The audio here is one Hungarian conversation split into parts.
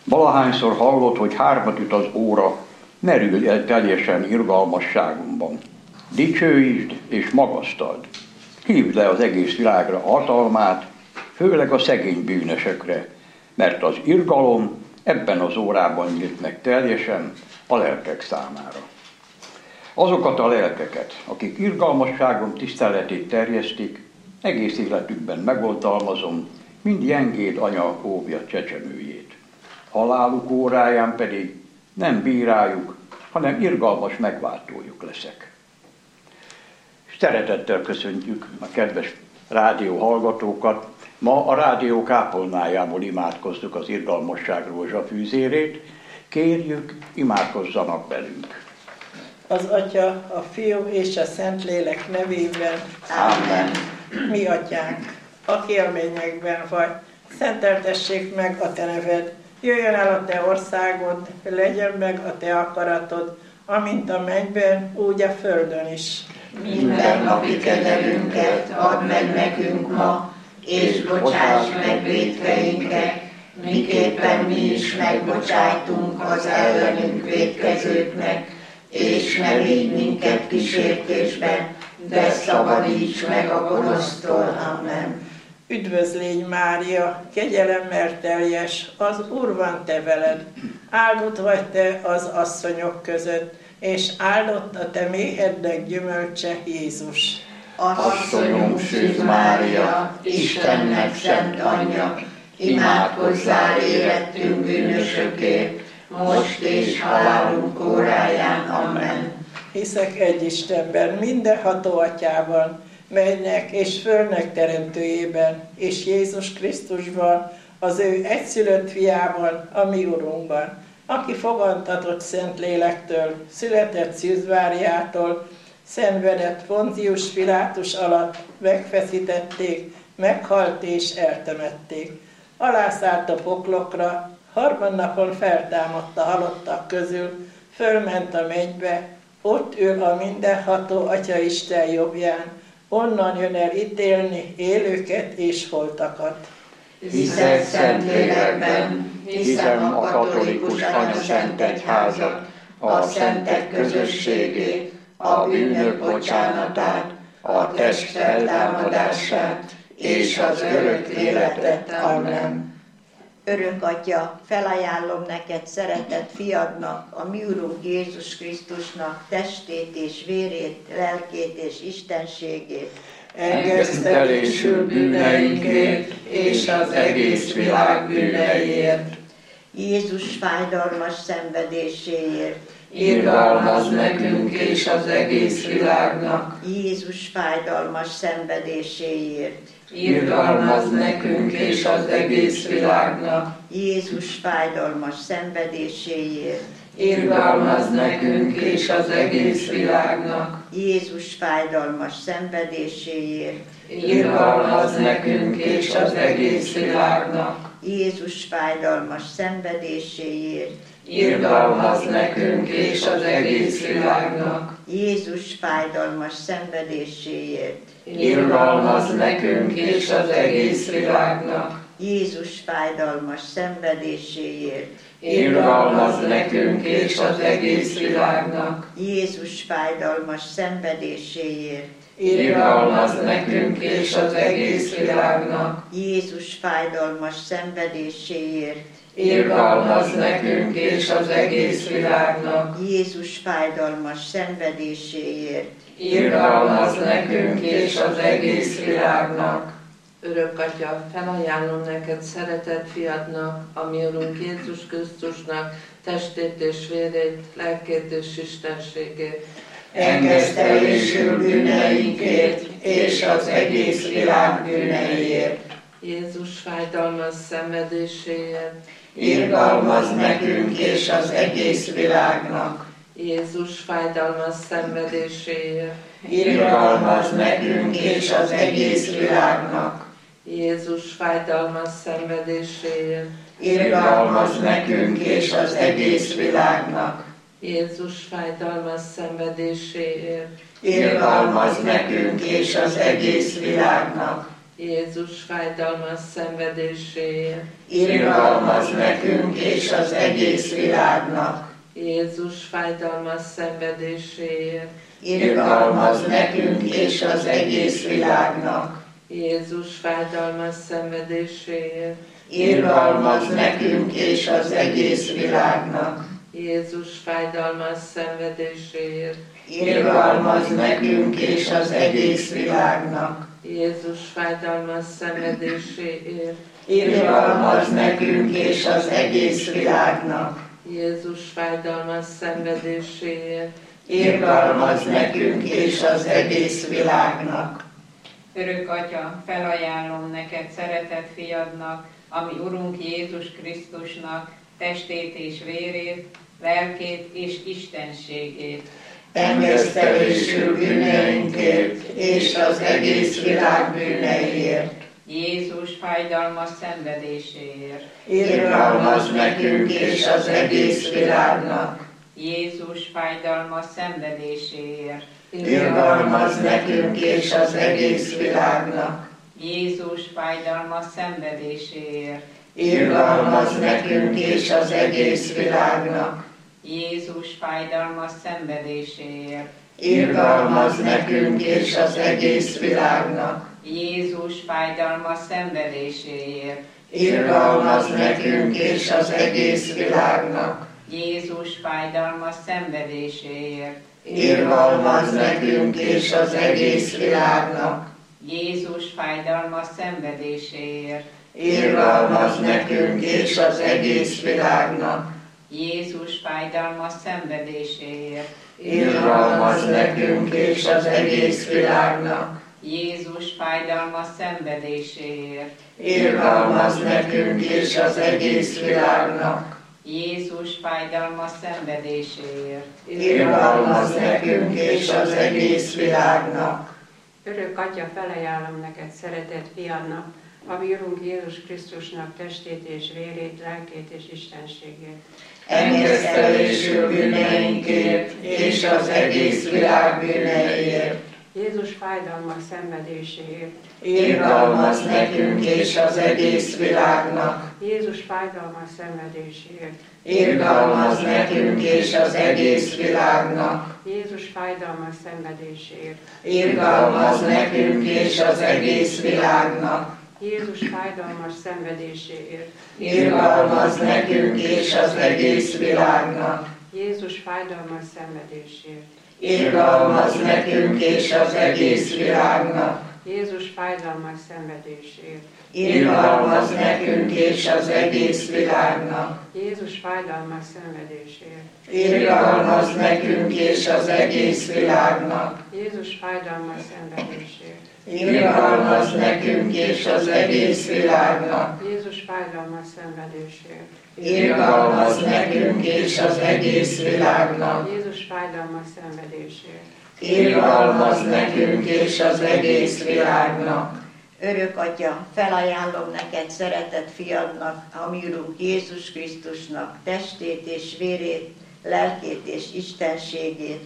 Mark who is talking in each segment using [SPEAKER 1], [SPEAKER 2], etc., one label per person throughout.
[SPEAKER 1] Valahányszor hallott, hogy 3 üt az óra, merülj el teljesen irgalmasságomban. Dicsőítsd és magasztald. Hívd le az egész világra hatalmát, főleg a szegény bűnösökre, mert az irgalom ebben az órában nyílt meg teljesen a lelkek számára. Azokat a lelkeket, akik irgalmasságom tiszteletét terjesztik, egész életükben megoltalmazom, mind Jengéd anya óvja csecsemőjét. Haláluk óráján pedig nem bíráljuk, hanem irgalmas megváltójuk leszek. Szeretettel köszöntjük a kedves rádió hallgatókat. Ma a rádió kápolnájából imádkoztuk az irgalmasság rózsafűzérét. Kérjük, imádkozzanak velünk.
[SPEAKER 2] Az Atya, a Fiú és a Szentlélek nevében.
[SPEAKER 3] Amen.
[SPEAKER 2] Mi Atyánk, aki a mennyekben vagy, szenteltessék meg a Te neved. Jöjjön el a Te országod, legyen meg a Te akaratod, amint a mennyben, úgy a földön is.
[SPEAKER 3] Minden napi kenyerünket add meg nekünk ma, és bocsáss meg vétkeinket, miképpen mi is megbocsájtunk az ellenünk vétkezőknek, és ne vigy minket kísértésbe, de szabadíts meg a gonosztól. Amen.
[SPEAKER 2] Üdvözlégy Mária, kegyelemmel teljes, az Úr van te veled. Áldott vagy te az asszonyok között, és áldott a te méhednek gyümölcse, Jézus.
[SPEAKER 3] Asszonyunk Szűz Mária, Istennek szent anyja, imádkozzál érettünk bűnösökért, most és halálunk óráján. Amen.
[SPEAKER 2] Hiszek egy Istenben, mindenható Atyában, mennek és földnek teremtőjében, és Jézus Krisztusban, az ő egyszülött fiában, a mi Urunkban, aki fogantatott Szentlélektől, született Szűz Máriától, szenvedett Pontius Pilátus alatt, megfeszítették, meghalt és eltemették. Alászállt a poklokra, harmadnapon feltámadt a halottak közül, fölment a mennybe, ott ül a mindenható Atya Isten jobbján, onnan jön el ítélni élőket és holtakat.
[SPEAKER 3] Hiszek Szentlélekben, hiszem a katolikus anyaszentegyházat, a szentek közösségét, a bűnök bocsánatát, a test feltámadását és az örök életet. Amen.
[SPEAKER 4] Örök Atya, felajánlom neked szeretett fiadnak, a mi Urunk Jézus Krisztusnak testét és vérét, lelkét és istenségét.
[SPEAKER 3] Engesztelésül bűneinkért és az egész világ bűneiért.
[SPEAKER 4] Jézus fájdalmas szenvedéséért.
[SPEAKER 3] Irgalmazz nekünk és az egész világnak.
[SPEAKER 4] Jézus fájdalmas szenvedéséért.
[SPEAKER 3] Irgalmazz nekünk és az egész világnak.
[SPEAKER 4] Jézus fájdalmas szenvedéséért.
[SPEAKER 3] Irgalmazz nekünk és az egész világnak.
[SPEAKER 4] Jézus fájdalmas szenvedéséért.
[SPEAKER 3] Irgalmazz nekünk és az egész világnak.
[SPEAKER 4] Jézus fájdalmas szenvedéséért.
[SPEAKER 3] Irgalmazz nekünk és az egész világnak.
[SPEAKER 4] Jézus fájdalmas szenvedéséért.
[SPEAKER 3] Irgalmazz nekünk és az egész világnak.
[SPEAKER 4] Jézus fájdalmas szenvedéséért.
[SPEAKER 3] Irgalmazz nekünk és az egész világnak.
[SPEAKER 4] Jézus fájdalmas szenvedéséért.
[SPEAKER 3] Irgalmazz nekünk és az egész világnak.
[SPEAKER 4] Jézus fájdalmas szenvedéséért.
[SPEAKER 3] Irgalmazz nekünk és az egész világnak.
[SPEAKER 4] Jézus fájdalmas szenvedéséért.
[SPEAKER 3] Irgalmazz nekünk és az egész világnak.
[SPEAKER 5] Örök Atya, felajánlom neked szeretett fiadnak, a mi Urunk Jézus Krisztusnak testét és vérét, lelkét és istenségét.
[SPEAKER 3] Engesztelésül bűneinkért és az egész világ bűneiért.
[SPEAKER 5] Jézus fájdalmas szenvedéséért.
[SPEAKER 3] Irgalmazz nekünk és az egész világnak.
[SPEAKER 5] Jézus fájdalmas szenvedéséért.
[SPEAKER 3] Irgalmazz nekünk és az egész világnak.
[SPEAKER 5] Jézus fájdalmas szenvedéséért.
[SPEAKER 3] Irgalmazz nekünk és az egész világnak.
[SPEAKER 5] Jézus fájdalmas szenvedéséért.
[SPEAKER 3] Irgalmazz nekünk és az egész világnak.
[SPEAKER 5] Jézus fájdalmas szenvedéséért,
[SPEAKER 3] Irgalmaz nekünk és az egész világnak.
[SPEAKER 5] Jézus fájdalmas szenvedéséért,
[SPEAKER 3] Irgalmaz nekünk és az egész világnak.
[SPEAKER 5] Jézus fájdalmas szenvedéséért,
[SPEAKER 3] Irgalmaz nekünk és az egész világnak.
[SPEAKER 5] Jézus fájdalmas szenvedéséért,
[SPEAKER 3] Irgalmaz nekünk és az egész világnak.
[SPEAKER 5] Jézus fájdalmas szenvedéséért,
[SPEAKER 3] Irgalmaz nekünk és az egész világnak.
[SPEAKER 5] Jézus fájdalmas szenvedéséért,
[SPEAKER 3] Irgalmaz nekünk és az egész világnak.
[SPEAKER 6] Örök Atya, felajánlom neked szeretett fiadnak, ami Urunk Jézus Krisztusnak testét és vérét, lelkét és istenségét.
[SPEAKER 3] Engesztelésül bűneinkért és az egész világ bűneiért.
[SPEAKER 6] Jézus fájdalmas szenvedéséért.
[SPEAKER 3] Irgalmaz nekünk és az egész világnak.
[SPEAKER 6] Jézus fájdalmas szenvedéséért.
[SPEAKER 3] Irgalmaz nekünk és az egész világnak.
[SPEAKER 6] Jézus fájdalmas szenvedéséért.
[SPEAKER 3] Irgalmaz nekünk és az egész világnak.
[SPEAKER 6] Jézus fájdalmas szenvedéséért.
[SPEAKER 3] Irgalmaz nekünk és az egész világnak.
[SPEAKER 6] Jézus fájdalmas szenvedéséért.
[SPEAKER 3] Irgalmaz nekünk és az egész világnak.
[SPEAKER 6] Jézus fájdalmas szenvedéséért.
[SPEAKER 3] Irgalmaz nekünk és az egész világnak.
[SPEAKER 6] Jézus fájdalmas szenvedéséért.
[SPEAKER 3] Irgalmaz nekünk és az egész világnak.
[SPEAKER 6] Jézus fájdalmas szenvedéséért.
[SPEAKER 3] Irgalmaz nekünk és az egész világnak.
[SPEAKER 6] Jézus fájdalmas szenvedéséért.
[SPEAKER 3] Irgalmaz nekünk és az egész világnak.
[SPEAKER 6] Jézus fájdalmas szenvedéséért.
[SPEAKER 3] Irgalmaz nekünk és az egész világnak.
[SPEAKER 7] Örök Atya, felajánlom neked szeretett fiadnak, ami Urunk Jézus Krisztusnak testét és vérét, lelkét és istenségét.
[SPEAKER 3] Engesztelésül bűneinkért és az egész világ bűneiért.
[SPEAKER 7] Jézus fájdalmas szenvedéséért.
[SPEAKER 3] Irgalmaz nekünk és az egész világnak.
[SPEAKER 7] Jézus fájdalmas szenvedéséért.
[SPEAKER 3] Irgalmaz nekünk és az egész világnak.
[SPEAKER 7] Jézus fájdalmas szenvedéséért.
[SPEAKER 3] Irgalmaz nekünk és az egész világnak.
[SPEAKER 7] Jézus fájdalmas szenvedéséért.
[SPEAKER 3] Irgalmaz nekünk és az egész világnak.
[SPEAKER 7] Jézus fájdalmas szenvedéséért.
[SPEAKER 3] Irgalmaz nekünk és az egész világnak.
[SPEAKER 7] Jézus fájdalmas szenvedéséért.
[SPEAKER 3] Irgalmaz nekünk és az egész világnak.
[SPEAKER 7] Jézus fájdalmas szenvedéséért.
[SPEAKER 3] Irgalmaz nekünk és az egész világnak.
[SPEAKER 7] Jézus fájdalmas szenvedéséért.
[SPEAKER 3] Irgalmaz nekünk és az egész világnak.
[SPEAKER 7] Jézus fájdalmas szenvedéséért.
[SPEAKER 3] Irgalmaz nekünk és az egész világnak.
[SPEAKER 7] Jézus fájdalmas szenvedéséért.
[SPEAKER 3] Irgalmaz nekünk és az egész világnak.
[SPEAKER 4] Örök Atya, felajánlom neked szeretett fiadnak, ami Urunk Jézus Krisztusnak testét és vérét, lelkét és istenségét.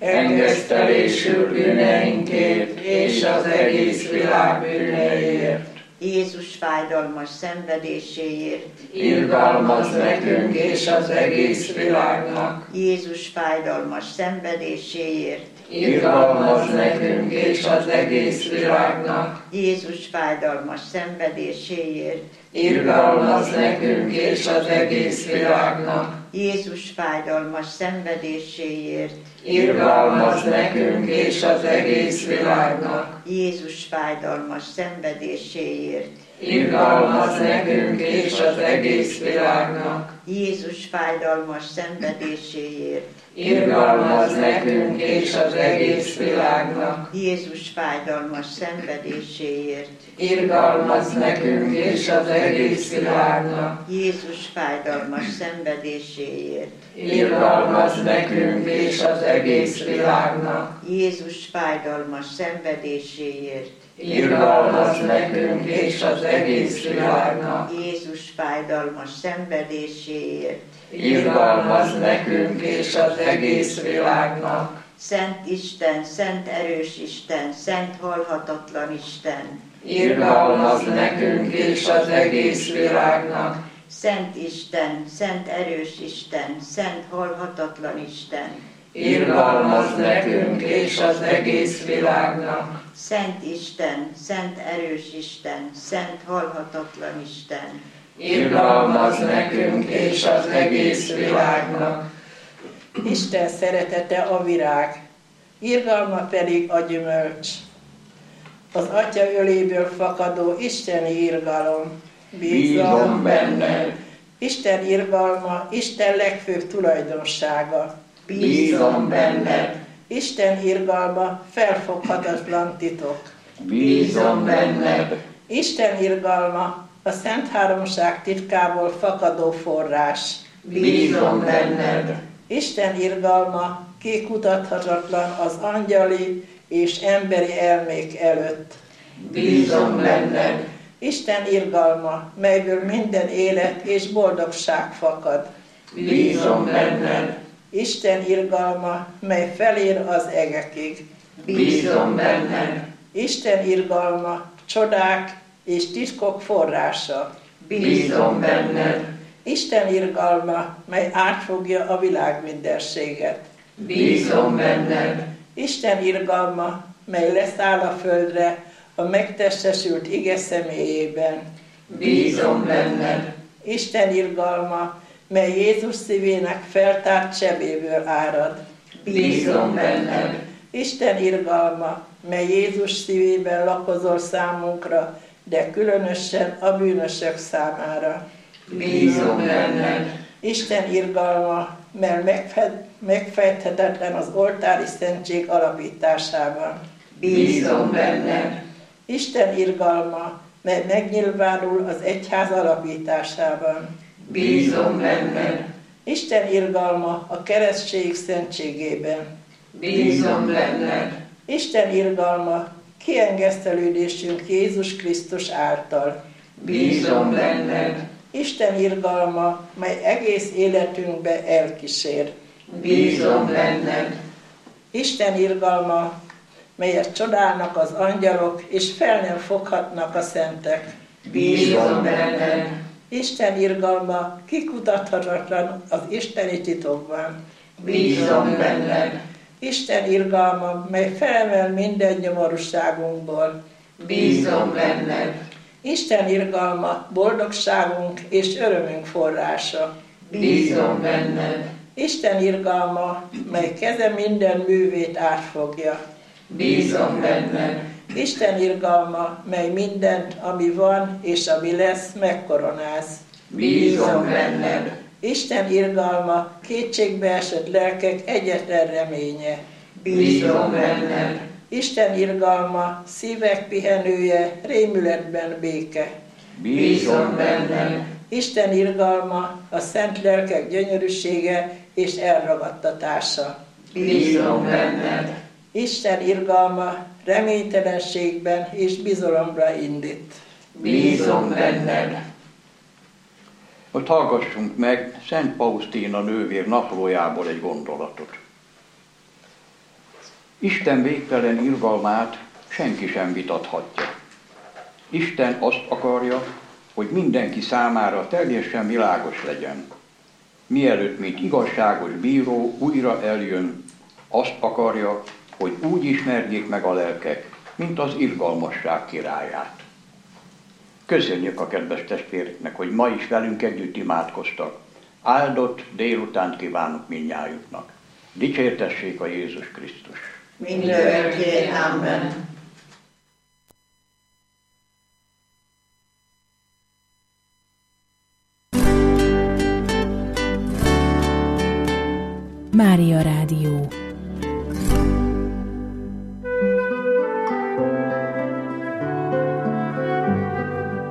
[SPEAKER 3] Engesztelésül bűneinkért és az egész világ bűneiért.
[SPEAKER 4] Jézus fájdalmas szenvedéséért.
[SPEAKER 3] Irgalmaz nekünk és az egész világnak.
[SPEAKER 4] Jézus fájdalmas szenvedéséért.
[SPEAKER 3] Irgalmaz nekünk és az egész világnak.
[SPEAKER 4] Jézus fájdalmas szenvedéséért.
[SPEAKER 3] Irgalmaz nekünk és az egész világnak.
[SPEAKER 4] Jézus fájdalmas szenvedéséért.
[SPEAKER 3] Irgalmaz nekünk és az egész világnak.
[SPEAKER 4] Jézus fájdalmas szenvedéséért.
[SPEAKER 3] Irgalmaz nekünk és az egész világnak.
[SPEAKER 4] Jézus fájdalmas szenvedéséért.
[SPEAKER 3] Irgalmaz nekünk és az egész világnak.
[SPEAKER 4] Jézus fájdalmas szenvedéséért.
[SPEAKER 3] Irgalmaz nekünk és az egész világnak.
[SPEAKER 4] Jézus fájdalmas szenvedéséért.
[SPEAKER 3] Irgalmaz nekünk és az egész világnak.
[SPEAKER 4] Jézus fájdalmas szenvedéséért.
[SPEAKER 3] Irgalmaz nekünk és az egész világnak.
[SPEAKER 4] Jézus fájdalmas szenvedéséért.
[SPEAKER 3] Irgalmaz nekünk és az egész világnak.
[SPEAKER 4] Szent Isten, szent erős Isten, szent halhatatlan Isten.
[SPEAKER 5] irgalmazz nekünk és az egész világnak.
[SPEAKER 4] Szent Isten, szent erős Isten, szent halhatatlan Isten,
[SPEAKER 5] Irgalmazz nekünk és az egész világnak.
[SPEAKER 4] Szent Isten, szent erős Isten, szent halhatatlan Isten,
[SPEAKER 5] Irgalmazz nekünk és az egész világnak.
[SPEAKER 2] Isten szeretete a virág, irgalma pedig a gyümölcs. Az Atya öléből fakadó isteni irgalom.
[SPEAKER 1] Bízom benned.
[SPEAKER 2] Isten irgalma, Isten legfőbb tulajdonsága.
[SPEAKER 1] Bízom benned.
[SPEAKER 2] Isten irgalma felfoghatatlan titok.
[SPEAKER 1] Bízom benned.
[SPEAKER 2] Isten irgalma a Szent Háromság titkából fakadó forrás.
[SPEAKER 1] Bízom benned.
[SPEAKER 2] Isten irgalma kikutathatatlan az angyali és emberi elmék előtt.
[SPEAKER 1] Bízom benned.
[SPEAKER 2] Isten irgalma, melyből minden élet és boldogság fakad.
[SPEAKER 1] Bízom benned.
[SPEAKER 2] Isten irgalma, mely felér az egekig.
[SPEAKER 1] Bízom benned.
[SPEAKER 2] Isten irgalma, csodák és titkok forrása.
[SPEAKER 1] Bízom benned.
[SPEAKER 2] Isten irgalma, mely átfogja a világ mindenséget.
[SPEAKER 1] Bízom benned.
[SPEAKER 2] Isten irgalma, mely leszáll a földre a megtestesült ige személyében.
[SPEAKER 1] Bízom benned.
[SPEAKER 2] Isten irgalma, mely Jézus szívének feltárt sebéből árad.
[SPEAKER 1] Bízom benned.
[SPEAKER 2] Isten irgalma, mely Jézus szívében lakozol számunkra, de különösen a bűnösök számára.
[SPEAKER 1] Bízom benned.
[SPEAKER 2] Isten irgalma, mely megfejthetetlen az oltári szentség alapításában.
[SPEAKER 1] Bízom benned.
[SPEAKER 2] Isten irgalma, mely megnyilvánul az egyház alapításában.
[SPEAKER 1] Bízom benned.
[SPEAKER 2] Isten irgalma a keresztség szentségében.
[SPEAKER 1] Bízom benned.
[SPEAKER 2] Isten irgalma kiengesztelődésünk Jézus Krisztus által.
[SPEAKER 1] Bízom benned.
[SPEAKER 2] Isten irgalma, mely egész életünkbe elkísér.
[SPEAKER 1] Bízom benned.
[SPEAKER 2] Isten irgalma, melyet csodálnak az angyalok, és fel nem foghatnak a szentek.
[SPEAKER 1] Bízom benned.
[SPEAKER 2] Isten irgalma kikutathatatlan az isteni titokban.
[SPEAKER 1] Bízom benned.
[SPEAKER 2] Isten irgalma, mely felemel minden nyomorúságunkból.
[SPEAKER 1] Bízom benned.
[SPEAKER 2] Isten irgalma boldogságunk és örömünk forrása.
[SPEAKER 1] Bízom benned.
[SPEAKER 2] Isten irgalma, mely keze minden művét átfogja.
[SPEAKER 1] Bízom benned.
[SPEAKER 2] Isten irgalma, mely mindent, ami van és ami lesz, megkoronáz.
[SPEAKER 1] Bízom benned.
[SPEAKER 2] Isten irgalma, kétségbeesett lelkek egyetlen reménye.
[SPEAKER 1] Bízom benned.
[SPEAKER 2] Isten irgalma, szívek pihenője, rémületben béke.
[SPEAKER 1] Bízom benned.
[SPEAKER 2] Isten irgalma, a szent lelkek gyönyörűsége és elragadtatása.
[SPEAKER 1] Bízom benned.
[SPEAKER 2] Isten irgalma reménytelenségben és bizalomra indít.
[SPEAKER 1] Bízom benned. Most hallgassunk meg Szent Faustína nővér naplójából egy gondolatot. Isten végtelen irgalmát senki sem vitathatja. Isten azt akarja, hogy mindenki számára teljesen világos legyen. Mielőtt, mint igazságos bíró újra eljön, azt akarja, hogy úgy ismerjék meg a lelkek, mint az irgalmasság királyát. Köszönjük a kedves testvéreknek, hogy ma is velünk együtt imádkoztak. Áldott délutánt kívánok mindnyájuknak. Dicsértessék a Jézus Krisztus!
[SPEAKER 3] Mindörökké, amen.
[SPEAKER 8] Mária Rádió.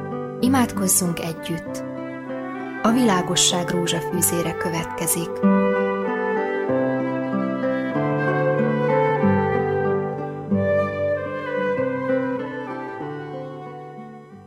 [SPEAKER 8] Imádkozzunk együtt. A világosság rózsafűzére következik.